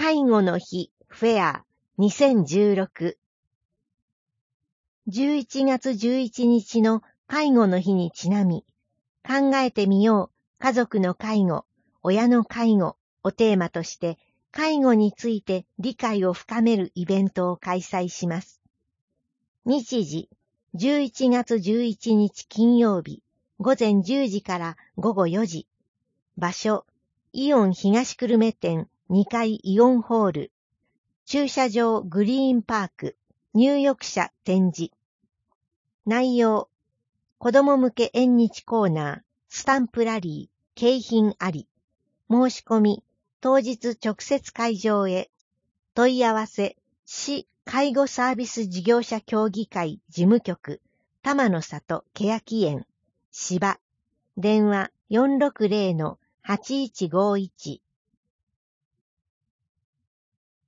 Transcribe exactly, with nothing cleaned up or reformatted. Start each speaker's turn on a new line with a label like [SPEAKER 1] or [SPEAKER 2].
[SPEAKER 1] 介護の日フェアにせんじゅうろく。じゅういちがつじゅういちにちの介護の日にちなみ、考えてみよう家族の介護、親の介護をテーマとして、介護について理解を深めるイベントを開催します。日時、じゅういちがつじゅういちにち金曜日、ごぜんじゅうじからごごよじ。場所、イオン東久留米店にかいイオンホール。駐車場グリーンパーク、入浴者展示。内容、子供向け縁日コーナー、スタンプラリー、景品あり。申し込み、当日直接会場へ。問い合わせ、市介護サービス事業者協議会事務局、玉の里欅園、芝。電話 よんろくぜろのはちいちごいち。